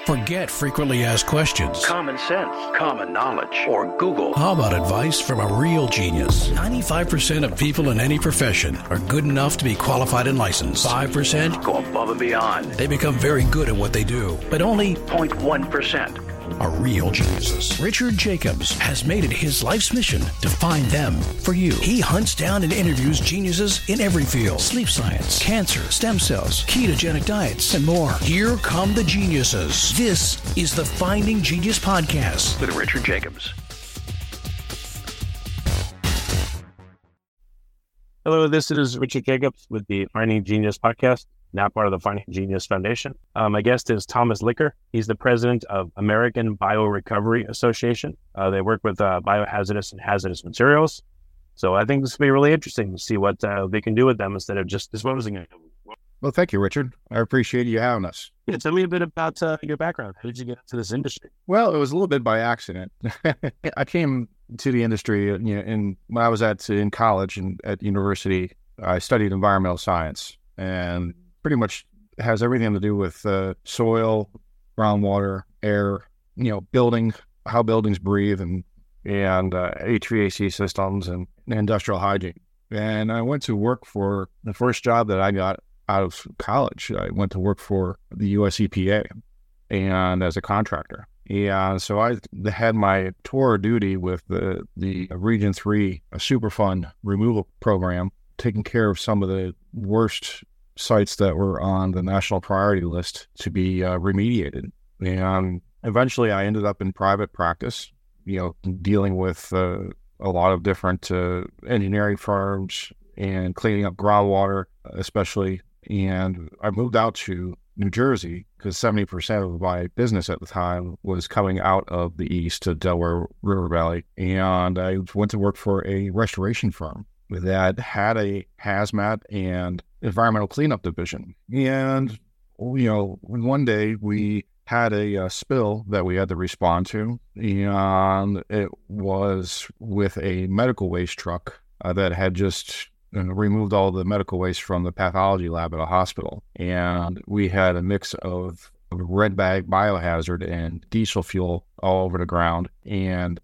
Forget frequently asked questions. Common sense, common knowledge, or Google. How about advice from a real genius? 95% of people in any profession are good enough to be qualified and licensed. 5% go above and beyond. They become very good at what they do, but only 0.1% are real geniuses. Richard Jacobs has made it his life's mission to find them for you. He hunts down and interviews geniuses in every field: sleep science, cancer, stem cells, ketogenic diets, and more. Here come the geniuses. This is the Finding Genius Podcast with Richard Jacobs. Hello, this is Richard Jacobs with the Finding Genius Podcast, now part of the Finding Genius Foundation. My guest is Thomas Licker. He's the president of American Biorecovery Association. They work with biohazardous and hazardous materials. So I think this will be really interesting to see what they can do with them instead of just disposing of them. Well, thank you, Richard. I appreciate you having us. Yeah, tell me a bit about your background. How did you get into this industry? Well, it was a little bit by accident. I came to the industry, when I was in college and at university. I studied environmental science, and pretty much has everything to do with soil, groundwater, air, building, how buildings breathe, and HVAC systems and industrial hygiene. And I went to work for the first job that I got out of college. I went to work for the US EPA and as a contractor. And so I had my tour of duty with the Region 3 Superfund removal program, taking care of some of the worst sites that were on the national priority list to be remediated. And eventually I ended up in private practice, dealing with a lot of different engineering firms and cleaning up groundwater, especially. And I moved out to New Jersey because 70% of my business at the time was coming out of the east to Delaware River Valley. And I went to work for a restoration firm that had a hazmat and environmental cleanup division. And, one day we had a spill that we had to respond to, and it was with a medical waste truck that had just removed all the medical waste from the pathology lab at a hospital. And we had a mix of red bag biohazard and diesel fuel all over the ground. And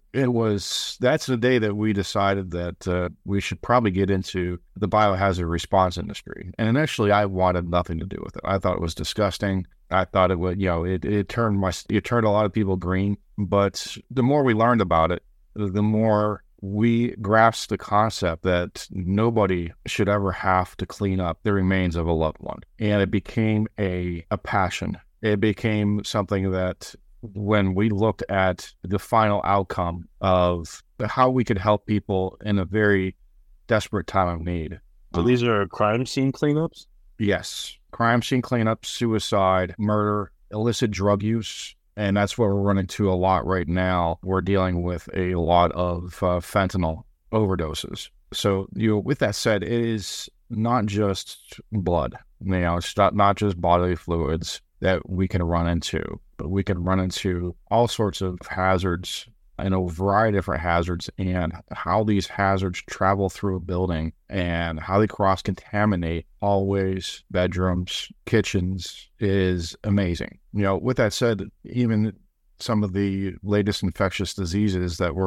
that's the day that we decided that we should probably get into the biohazard response industry. And initially I wanted nothing to do with it. I thought it was disgusting. I thought it would, it turned a lot of people green. But the more we learned about it, the more we grasped the concept that nobody should ever have to clean up the remains of a loved one. And it became a passion. It became something that when we looked at the final outcome of how we could help people in a very desperate time of need. So these are crime scene cleanups? Yes. Crime scene cleanup, suicide, murder, illicit drug use. And that's what we're running into a lot right now. We're dealing with a lot of fentanyl overdoses. So, with that said, it is not just blood. It's not just bodily fluids that we can run into, but we can run into all sorts of hazards and a variety of different hazards, and how these hazards travel through a building and how they cross-contaminate hallways, bedrooms, kitchens is amazing. With that said, even some of the latest infectious diseases that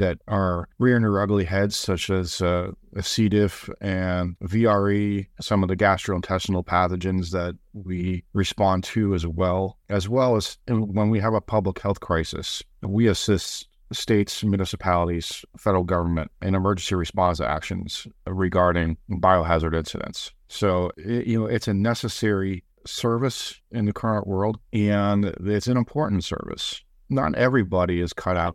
are rearing their ugly heads, such as C. diff and VRE, some of the gastrointestinal pathogens that we respond to as well as when we have a public health crisis, we assist states, municipalities, federal government in emergency response actions regarding biohazard incidents. So, it's a necessary service in the current world, and it's an important service. Not everybody is cut out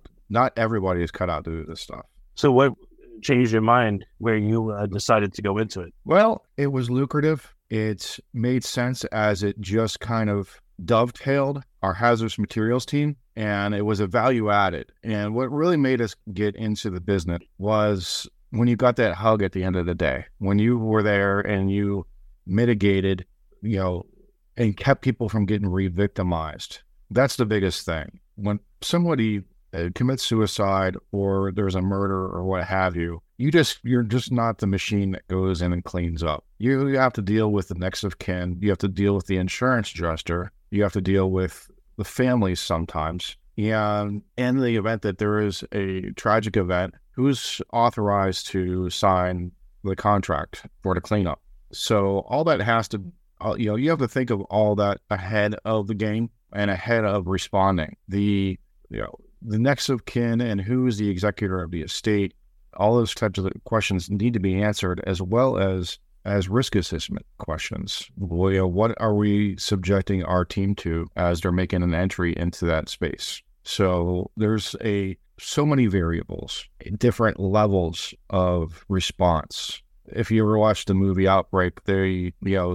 to do this stuff. So what changed your mind where you decided to go into it? Well, it was lucrative. It made sense as it just kind of dovetailed our hazardous materials team, and it was a value added. And what really made us get into the business was when you got that hug at the end of the day, when you were there and you mitigated, and kept people from getting re-victimized. That's the biggest thing. When somebody commits suicide or there's a murder or what have you, you're just not the machine that goes in and cleans up. You have to deal with the next of kin. You have to deal with the insurance adjuster. You have to deal with the families sometimes. And in the event that there is a tragic event, who's authorized to sign the contract for the cleanup? So all that has to, you have to think of all that ahead of the game and ahead of responding. The next of kin and who is the executor of the estate, all those types of questions need to be answered, as well as risk assessment questions. What are we subjecting our team to as they're making an entry into that space? So there's so many variables, different levels of response. If you ever watched the movie Outbreak, they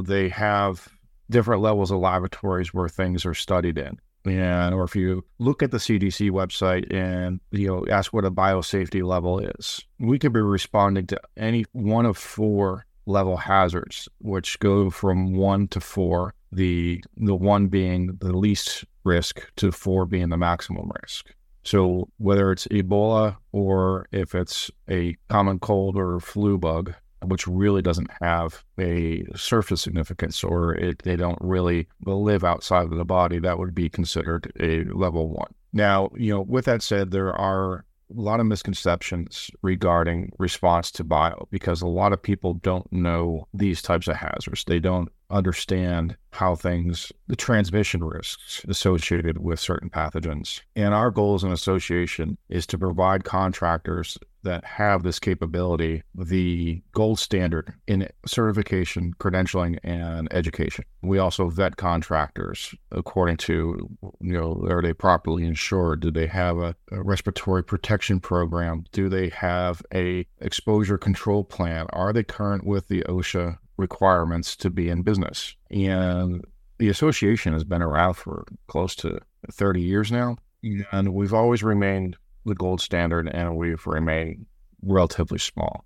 have different levels of laboratories where things are studied in. Or if you look at the CDC website and ask what a biosafety level is, we could be responding to any one of 4 level hazards, which go from 1 to 4, the 1 being the least risk to 4 being the maximum risk. So whether it's Ebola or if it's a common cold or flu bug, which really doesn't have a surface significance, or they don't really live outside of the body, that would be considered a level 1. Now, with that said, there are a lot of misconceptions regarding response to bio, because a lot of people don't know these types of hazards. They don't understand the transmission risks associated with certain pathogens. And our goal as an association is to provide contractors that have this capability the gold standard in certification, credentialing, and education. We also vet contractors according to, are they properly insured? Do they have a respiratory protection program? Do they have a exposure control plan? Are they current with the OSHA requirements to be in business? And the association has been around for close to 30 years now, and we've always remained the gold standard, and we've remained relatively small.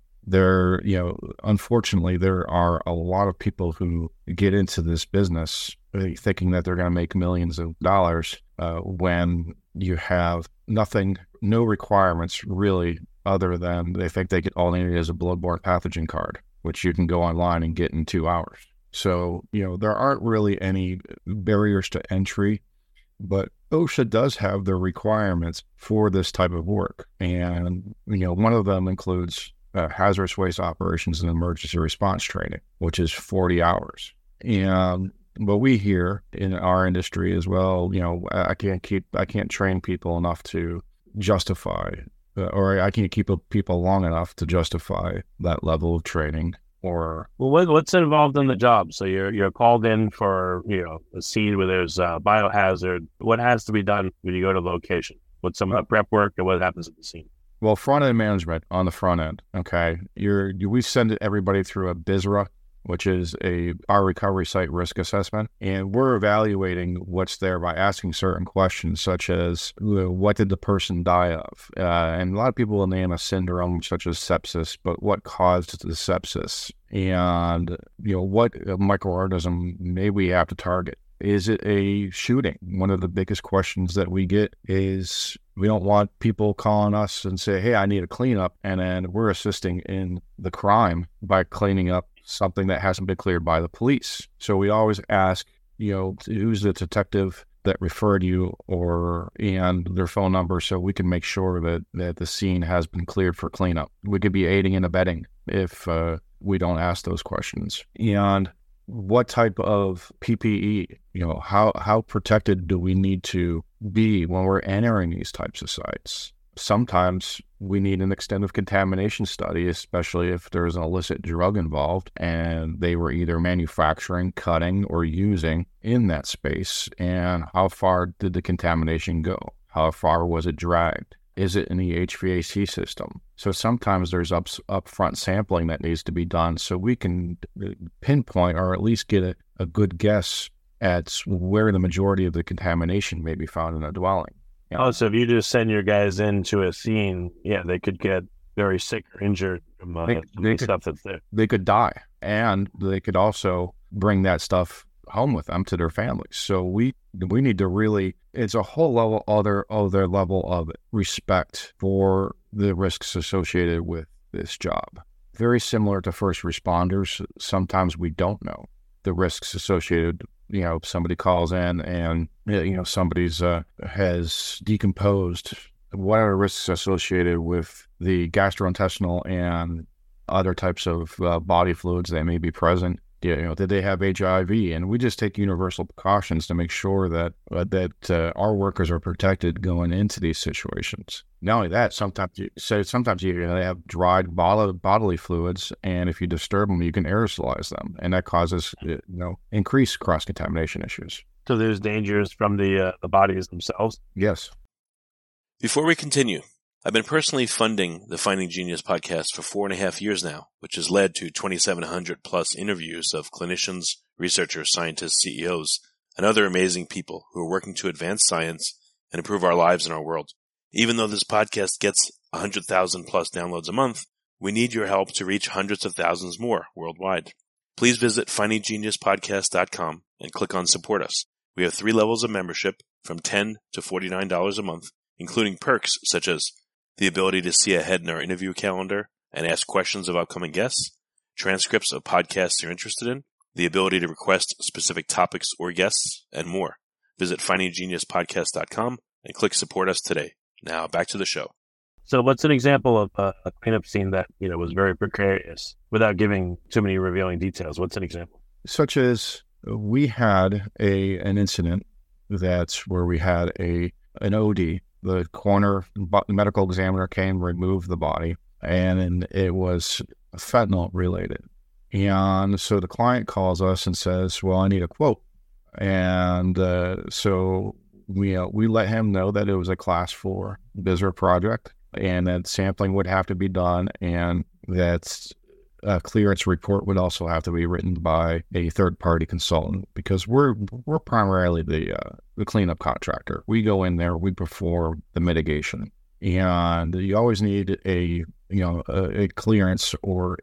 Unfortunately, there are a lot of people who get into this business thinking that they're going to make millions of dollars when you have no requirements really, other than they think all they need is a bloodborne pathogen card, which you can go online and get in 2 hours. So, there aren't really any barriers to entry, but OSHA does have the requirements for this type of work. And, one of them includes hazardous waste operations and emergency response training, which is 40 hours. And what we hear in our industry as well, I can't train people enough to justify, or I can't keep people long enough to justify that level of training. What's involved in the job? So you're called in for a scene where there's a biohazard. What has to be done when you go to location? What's some of the prep work, and what happens at the scene? Well, front end management on the front end. Okay, we send everybody through a BISRA, which is our recovery site risk assessment, and we're evaluating what's there by asking certain questions, such as what did the person die of, and a lot of people will name a syndrome such as sepsis, but what caused the sepsis, and what microorganism may we have to target. Is it a shooting? One of the biggest questions that we get is we don't want people calling us and say, hey, I need a cleanup, and then we're assisting in the crime by cleaning up something that hasn't been cleared by the police. So we always ask, who's the detective that referred you, and their phone number, so we can make sure that the scene has been cleared for cleanup. We could be aiding and abetting if we don't ask those questions. And what type of PPE, how protected do we need to be when we're entering these types of sites? Sometimes we need an extended contamination study, especially if there's an illicit drug involved and they were either manufacturing, cutting, or using in that space. And how far did the contamination go? How far was it dragged? Is it in the HVAC system? So sometimes there's upfront sampling that needs to be done so we can pinpoint, or at least get a good guess at where the majority of the contamination may be found in a dwelling. So if you just send your guys into a scene, they could get very sick or injured from the stuff that's there. They could die, and they could also bring that stuff home with them to their families. So we need to really, it's a whole other level of respect for the risks associated with this job. Very similar to first responders, sometimes we don't know the risks associated somebody calls in and, somebody's has decomposed, what are the risks associated with the gastrointestinal and other types of body fluids that may be present? Did they have HIV? And we just take universal precautions to make sure that our workers are protected going into these situations. Not only that, sometimes they have dried bodily fluids, and if you disturb them, you can aerosolize them, and that causes increased cross-contamination issues. So there's dangers from the bodies themselves? Yes. Before we continue, I've been personally funding the Finding Genius podcast for 4.5 years now, which has led to 2,700 plus interviews of clinicians, researchers, scientists, CEOs, and other amazing people who are working to advance science and improve our lives and our world. Even though this podcast gets 100,000 plus downloads a month, we need your help to reach hundreds of thousands more worldwide. Please visit findinggeniuspodcast.com and click on Support Us. We have 3 levels of membership from $10 to $49 a month, including perks such as the ability to see ahead in our interview calendar and ask questions of upcoming guests, transcripts of podcasts you're interested in, the ability to request specific topics or guests, and more. Visit findinggeniuspodcast.com and click Support Us today. Now back to the show. So what's an example of a cleanup scene that was very precarious without giving too many revealing details? What's an example? Such as we had an incident that's where we had an OD. The coroner medical examiner came, removed the body, and it was fentanyl related. And so the client calls us and says, well, I need a quote. And so we let him know that it was a class 4 BISR project and that sampling would have to be done, and that a clearance report would also have to be written by a third-party consultant, because we're primarily the cleanup contractor. We go in there, we perform the mitigation, and you always need a clearance or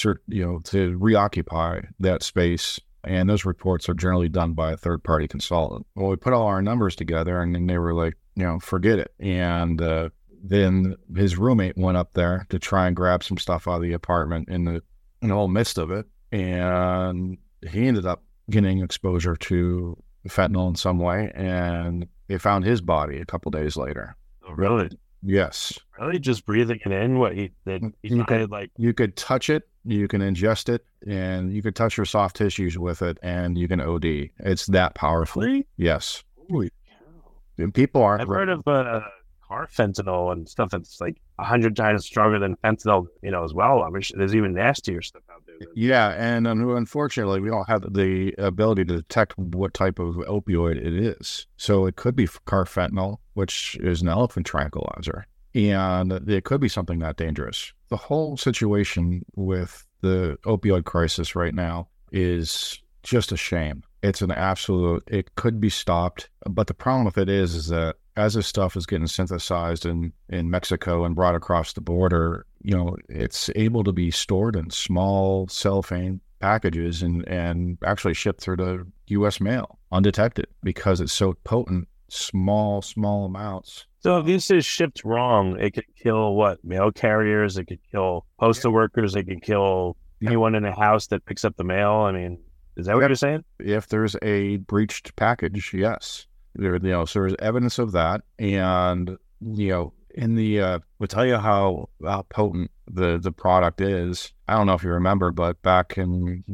to reoccupy that space. And those reports are generally done by a third-party consultant. Well, we put all our numbers together, and then they were like, forget it. And then his roommate went up there to try and grab some stuff out of the apartment in the whole midst of it. And he ended up getting exposure to fentanyl in some way, and they found his body a couple days later. Oh, really? Yes. Really? Just breathing it in? What he did? You could touch it, you can ingest it, and you could touch your soft tissues with it, and you can OD. It's that powerful. Really? Yes. Holy cow. And people aren't. I've heard of carfentanil and stuff that's like 100 times stronger than fentanyl, as well. I mean, there's even nastier stuff out there. Yeah, and unfortunately, we don't have the ability to detect what type of opioid it is. So it could be carfentanil, which is an elephant tranquilizer, and it could be something that dangerous. The whole situation with the opioid crisis right now is just a shame. It's an absolute, it could be stopped. But the problem with it is that as this stuff is getting synthesized in Mexico and brought across the border, it's able to be stored in small cellophane packages and actually shipped through the U.S. mail undetected because it's so potent, small amounts. So if this is shipped wrong, it could kill mail carriers, it could kill postal workers, it could kill anyone in a house that picks up the mail. I mean, is that what you're saying? If there's a breached package, yes. So there's evidence of that. And, we'll tell you how potent the product is. I don't know if you remember, but back in,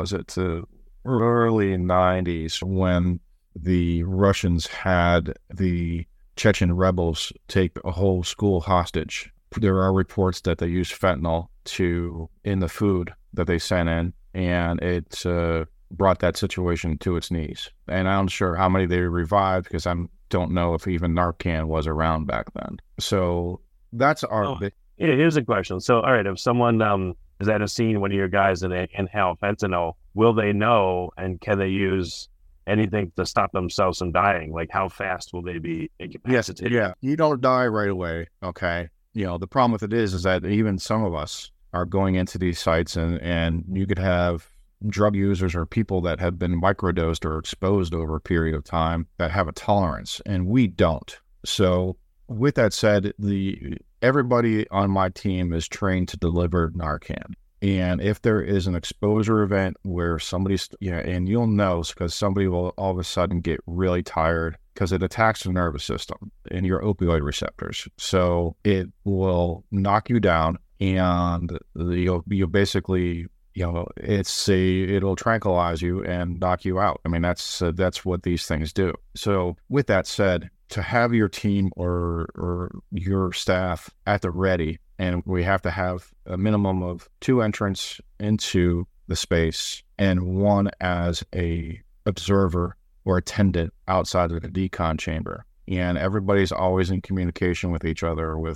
early 90s, when the Russians had the Chechen rebels take a whole school hostage, there are reports that they used fentanyl in the food that they sent in, and it brought that situation to its knees. And I'm sure how many they revived, because I don't know if even Narcan was around back then. So that's here's a question. So, all right, if someone is at a scene, one of your guys, and they inhale fentanyl, will they know, and can they use anything to stop themselves from dying? Like, how fast will they be incapacitated? Yeah, you don't die right away, okay? The problem with it is that even some of us are going into these sites, and you could have drug users or people that have been microdosed or exposed over a period of time that have a tolerance, and we don't. So with that said, everybody on my team is trained to deliver Narcan. And if there is an exposure event where somebody's, and you'll know because somebody will all of a sudden get really tired because it attacks the nervous system and your opioid receptors. So it will knock you down and you'll basically, it'll tranquilize you and knock you out. I mean, that's what these things do. So with that said, to have your team or your staff at the ready, and we have to have a minimum of 2 entrants into the space and 1 as a observer or attendant outside of the decon chamber. And everybody's always in communication with each other with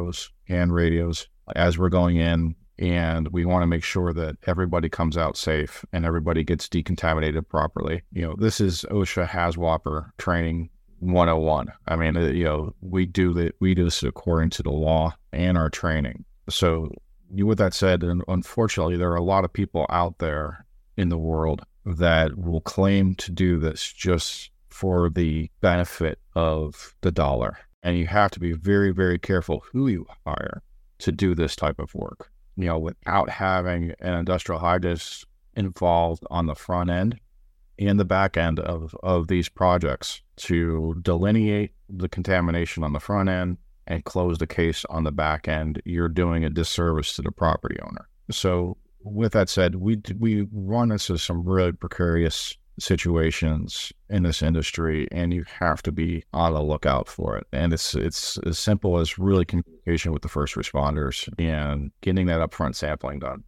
hand radios as we're going in. And we want to make sure that everybody comes out safe and everybody gets decontaminated properly. This is OSHA HAZWOPER training 101. I mean, we do this according to the law and our training. So with that said, and unfortunately, there are a lot of people out there in the world that will claim to do this just for the benefit of the dollar. And you have to be very, very careful who you hire to do this type of work, without having an industrial hygienist involved on the front end and the back end of these projects to delineate the contamination on the front end and close the case on the back end. You're doing a disservice to the property owner. So with that said, we run into some really precarious situations in this industry, and you have to be on the lookout for it. And it's as simple as really communication with the first responders and getting that upfront sampling done.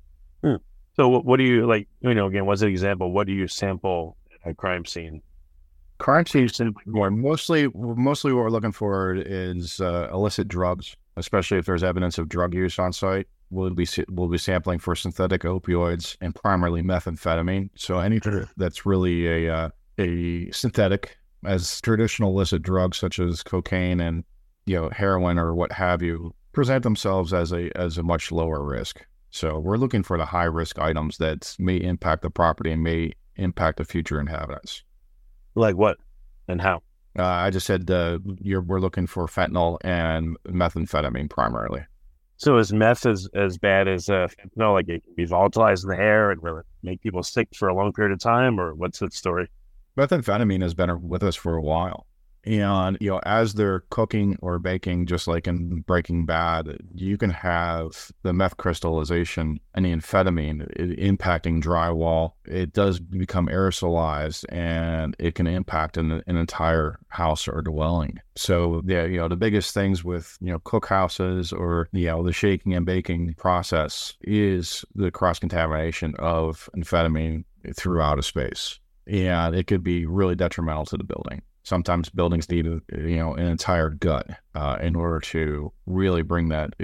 So what do you again, what's an example? What do you sample at a crime scene? Crime scenes, mostly what we're looking for is illicit drugs, especially if there's evidence of drug use on site. We'll be sampling for synthetic opioids and primarily methamphetamine. So anything that's really a synthetic, as traditional illicit drugs such as cocaine and heroin or what have you, present themselves as a much lower risk. So we're looking for the high risk items that may impact the property and may impact the future inhabitants. Like what and how? I just said we're looking for fentanyl and methamphetamine primarily. So is meth as bad as fentanyl? Like it can be volatilized in the air and really make people sick for a long period of time, or what's the story? Methamphetamine has been with us for a while. And, as they're cooking or baking, just like in Breaking Bad, you can have the meth crystallization and the amphetamine impacting drywall. It does become aerosolized and it can impact an entire house or dwelling. So, the biggest things with, cookhouses or, the shaking and baking process is the cross-contamination of amphetamine throughout a space. And it could be really detrimental to the building. Sometimes buildings need an entire gut in order to really bring that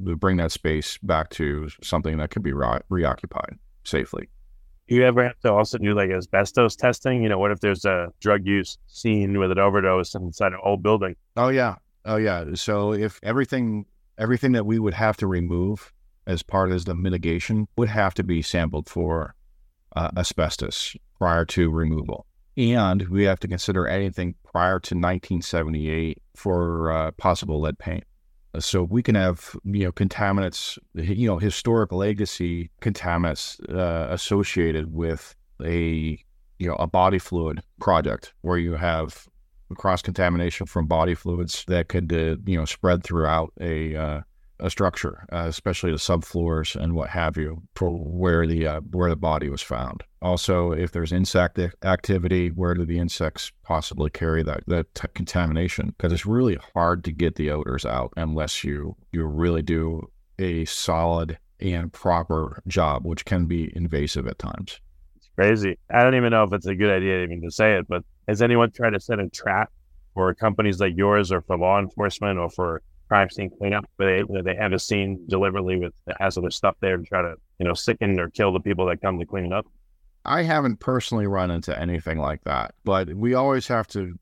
space back to something that could be reoccupied safely. You ever have to also do like asbestos testing? What if there's a drug use scene with an overdose inside an old building? Oh yeah. So if everything that we would have to remove as part of the mitigation would have to be sampled for asbestos prior to removal. And we have to consider anything prior to 1978 for possible lead paint. So we can have, contaminants, historic legacy contaminants associated with a body fluid project where you have cross-contamination from body fluids that could, spread throughout a structure, especially the subfloors and what have you, for where the body was found. Also, if there's insect activity, where do the insects possibly carry that contamination? Because it's really hard to get the odors out unless you really do a solid and proper job, which can be invasive at times. It's crazy. I don't even know if it's a good idea even to say it, but has anyone tried to set a trap for companies like yours or for law enforcement or for crime scene cleanup where they have a scene deliberately with hazardous stuff there to try to, sicken or kill the people that come to clean it up? I haven't personally run into anything like that, but we always have to,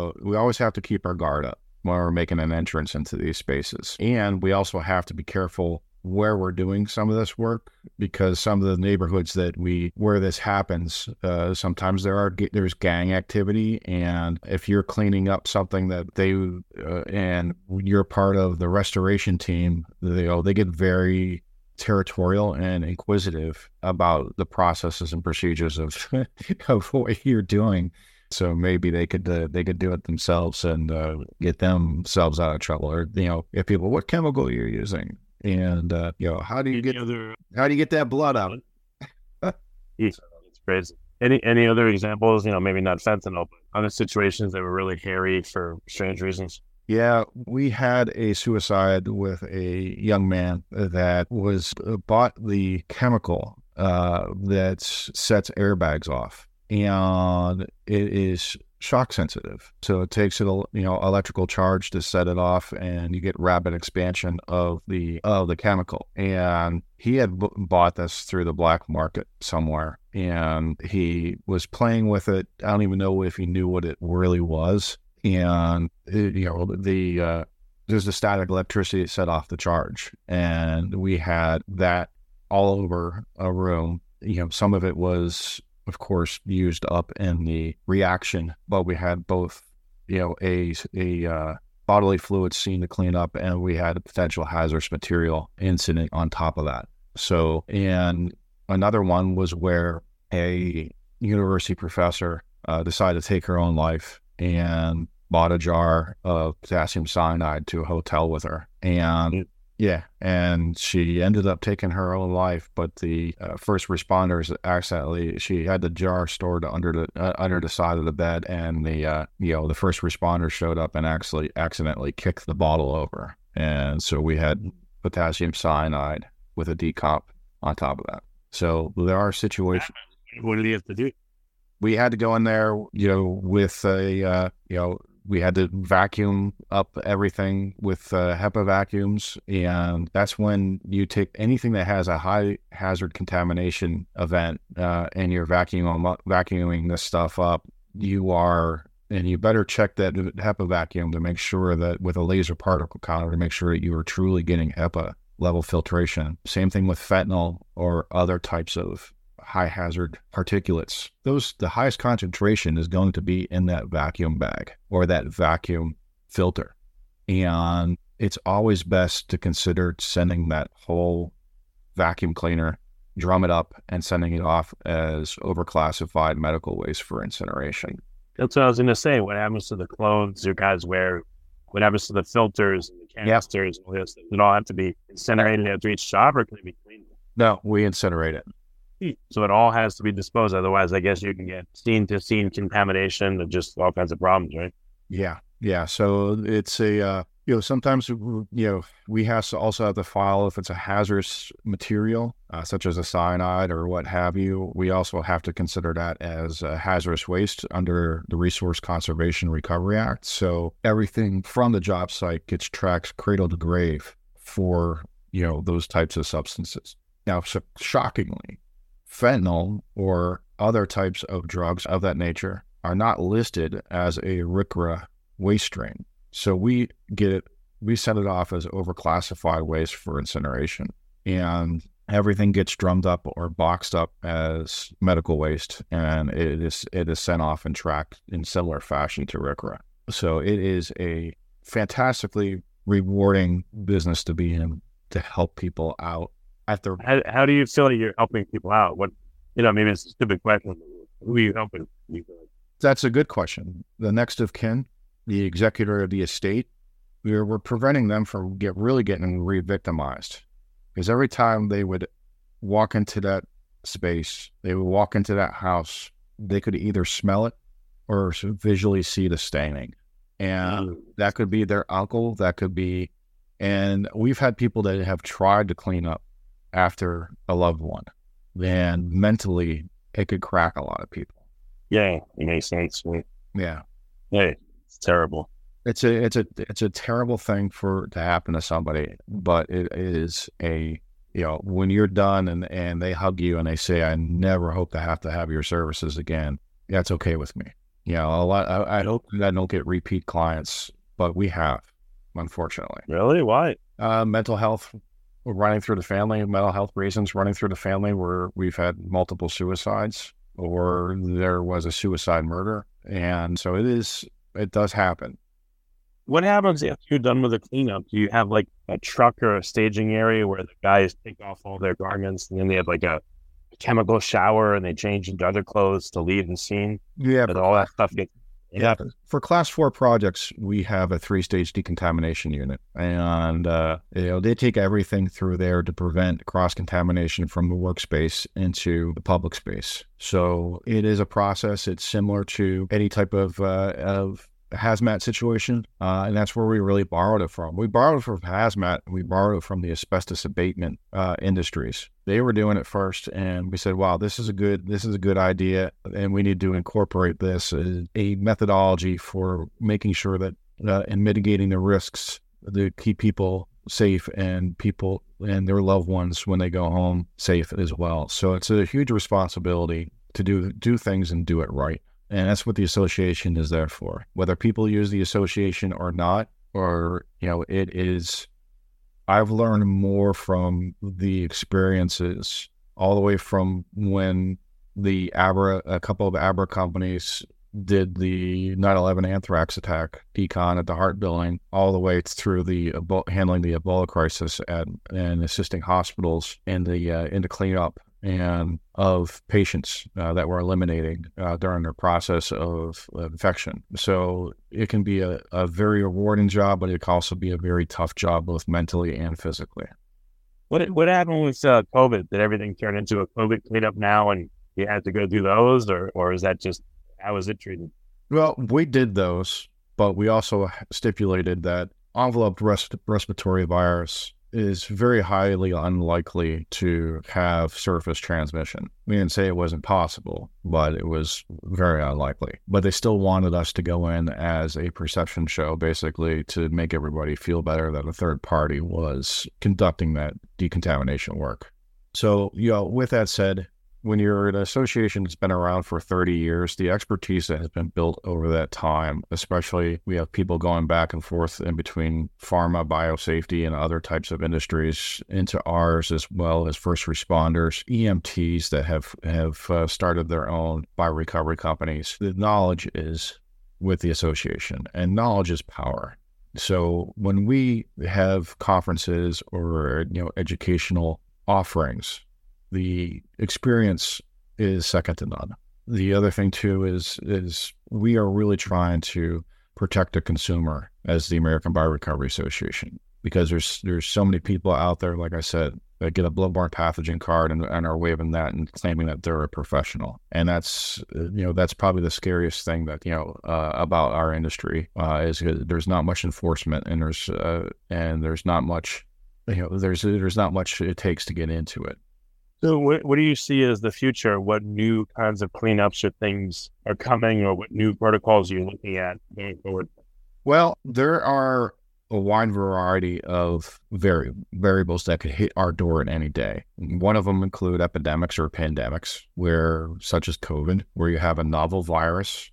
keep our guard up when we're making an entrance into these spaces. And we also have to be careful where we're doing some of this work, because some of the neighborhoods where this happens, sometimes there's gang activity, and if you're cleaning up something that and you're part of the restoration team, they get very territorial and inquisitive about the processes and procedures of of what you're doing. So maybe they could do it themselves and get themselves out of trouble. Or if people, what chemical you're using, and how do you get that blood out? It's crazy. Any other examples? Maybe not fentanyl, but other situations that were really hairy for strange reasons. Yeah, we had a suicide with a young man that bought the chemical that sets airbags off, and it is shock sensitive. So it takes an electrical charge to set it off, and you get rapid expansion of the chemical. And he had bought this through the black market somewhere, and he was playing with it. I don't even know if he knew what it really was. And there's the static electricity set off the charge, and we had that all over a room. Some of it was, of course, used up in the reaction, but we had both, a bodily fluid scene to clean up, and we had a potential hazardous material incident on top of that. So, and another one was where a university professor decided to take her own life and bought a jar of potassium cyanide to a hotel with her. And and she ended up taking her own life, but the first responders she had the jar stored under the side of the bed, and the first responders showed up and actually accidentally kicked the bottle over. And so we had potassium cyanide with a decomp on top of that. So there are situations. What did he have to do? We had to go in there, with we had to vacuum up everything with HEPA vacuums. And that's when you take anything that has a high hazard contamination event and you're vacuuming this stuff up, and you better check that HEPA vacuum to make sure that with a laser particle counter to make sure that you are truly getting HEPA level filtration. Same thing with fentanyl or other types of high hazard particulates. The highest concentration is going to be in that vacuum bag or that vacuum filter. And it's always best to consider sending that whole vacuum cleaner, drum it up, and sending it off as overclassified medical waste for incineration. That's what I was going to say. What happens to the clothes your guys wear? What happens to the filters and the canisters? And all this? Does it all have to be incinerated after each job, or can it be cleaned? No, we incinerate it. So it all has to be disposed. Otherwise, I guess you can get scene-to-scene contamination and just all kinds of problems, right? Yeah. So it's sometimes, we also have to file if it's a hazardous material, such as a cyanide or what have you. We also have to consider that as a hazardous waste under the Resource Conservation Recovery Act. So everything from the job site gets tracked cradle to grave for, those types of substances. Now, shockingly, fentanyl or other types of drugs of that nature are not listed as a RCRA waste stream. So we send it off as overclassified waste for incineration, and everything gets drummed up or boxed up as medical waste, and it is sent off and tracked in similar fashion to RCRA. So it is a fantastically rewarding business to be in, to help people out. How do you feel like you're helping people out? What, maybe it's a stupid question. Who are you helping? That's a good question. The next of kin, the executor of the estate, we're preventing them from really getting re-victimized. Because every time they would walk into that space, they would walk into that house, they could either smell it or visually see the staining. And that could be their uncle, and we've had people that have tried to clean up after a loved one, then mentally it could crack a lot of people. Yeah, it makes sense. Yeah. Hey, it's terrible. It's a terrible thing to happen to somebody, but it is when you're done and they hug you and they say, "I never hope to have your services again," that's okay with me. I hope that I don't get repeat clients, but we have, unfortunately. Really? Why? Mental health running through the family, mental health reasons running through the family, where we've had multiple suicides or there was a suicide murder. And so it does happen. What happens after you're done with the cleanup? Do you have like a truck or a staging area where the guys take off all their garments and then they have like a chemical shower and they change into other clothes to leave the scene? Yeah, And all that stuff gets... Yeah, for class 4 projects, we have a 3-stage decontamination unit, and they take everything through there to prevent cross-contamination from the workspace into the public space. So it is a process. It's similar to any type of hazmat situation, and that's where we really borrowed it from. We borrowed it from hazmat, and we borrowed it from the asbestos abatement industries. They were doing it first, and we said, "Wow, this is a good idea, and we need to incorporate this as a methodology for making sure that and mitigating the risks to keep people safe and people and their loved ones when they go home safe as well." So it's a huge responsibility to do things and do it right. And that's what the association is there for. Whether people use the association or not, or, it is, I've learned more from the experiences all the way from when a couple of Abra companies did the 9/11 anthrax attack decon at the Hart Building, all the way through handling the Ebola crisis and assisting hospitals in the cleanup and of patients that we're eliminating during their process of infection. So it can be a very rewarding job, but it can also be a very tough job, both mentally and physically. What happened with COVID? Did everything turn into a COVID cleanup now and you had to go through those, or is that just, how is it treated? Well, we did those, but we also stipulated that enveloped respiratory virus is very highly unlikely to have surface transmission. We didn't say it wasn't possible, but it was very unlikely. But they still wanted us to go in as a perception show, basically, to make everybody feel better that a third party was conducting that decontamination work. So, with that said, when you're an association that's been around for 30 years, the expertise that has been built over that time, especially we have people going back and forth in between pharma, biosafety, and other types of industries into ours, as well as first responders, EMTs that have started their own biorecovery companies. The knowledge is with the association, and knowledge is power. So when we have conferences or educational offerings, the experience is second to none. The other thing too is we are really trying to protect the consumer as the American Biorecovery Association, because there's so many people out there, like I said, that get a bloodborne pathogen card and are waving that and claiming that they're a professional. And that's probably the scariest thing that about our industry is there's not much enforcement, and there's not much there's not much it takes to get into it. So what do you see as the future? What new kinds of cleanups or things are coming, or what new protocols are you looking at going forward? Well, there are a wide variety of variables that could hit our door at any day. One of them include epidemics or pandemics, such as COVID, where you have a novel virus.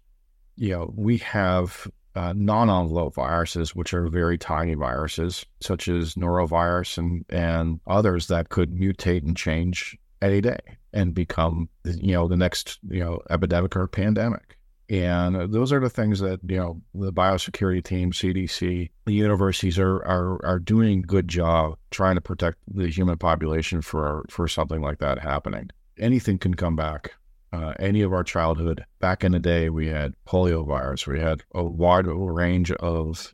We have non-envelope viruses, which are very tiny viruses, such as norovirus and others that could mutate and change any day and become, the next, epidemic or pandemic. And those are the things that, the biosecurity team, CDC, the universities are doing a good job trying to protect the human population for something like that happening. Anything can come back. Any of our childhood, back in the day, we had polio virus. We had a wide range of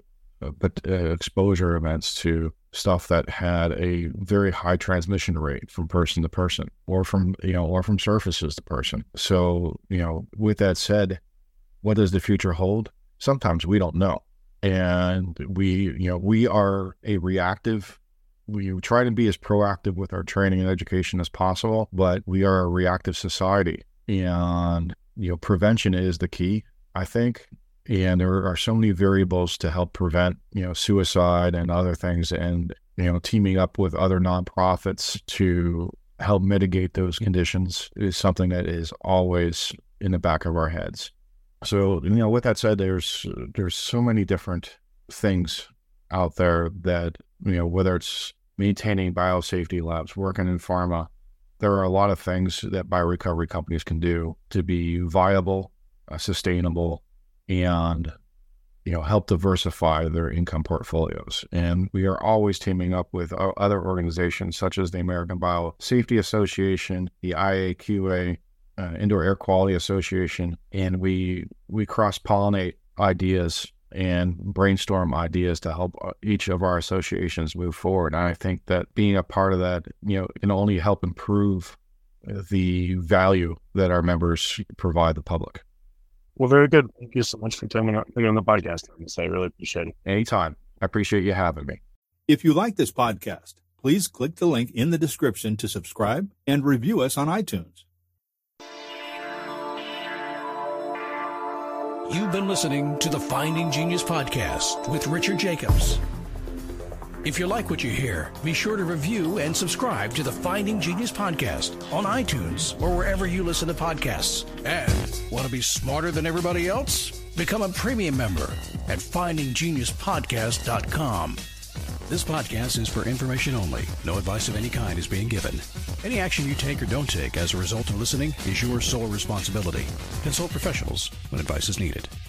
exposure events to stuff that had a very high transmission rate from person to person, or from surfaces to person. So, with that said, what does the future hold? Sometimes we don't know. And we are a reactive. We try to be as proactive with our training and education as possible, but we are a reactive society. And, prevention is the key, I think. And there are so many variables to help prevent, suicide and other things, and, teaming up with other nonprofits to help mitigate those conditions is something that is always in the back of our heads. So, with that said, there's so many different things out there that, whether it's maintaining biosafety labs, working in pharma, there are a lot of things that biorecovery companies can do to be viable, sustainable, and help diversify their income portfolios. And we are always teaming up with other organizations such as the American Biosafety Association, the IAQA, Indoor Air Quality Association, and we cross-pollinate ideas and brainstorm ideas to help each of our associations move forward. And I think that being a part of that, can only help improve the value that our members provide the public. Well, very good. Thank you so much for coming on the podcast. I really appreciate it. Anytime. I appreciate you having me. If you like this podcast, please click the link in the description to subscribe and review us on iTunes. You've been listening to the Finding Genius podcast with Richard Jacobs. If you like what you hear, be sure to review and subscribe to the Finding Genius podcast on iTunes or wherever you listen to podcasts. And want to be smarter than everybody else? Become a premium member at findinggeniuspodcast.com. This podcast is for information only. No advice of any kind is being given. Any action you take or don't take as a result of listening is your sole responsibility. Consult professionals when advice is needed.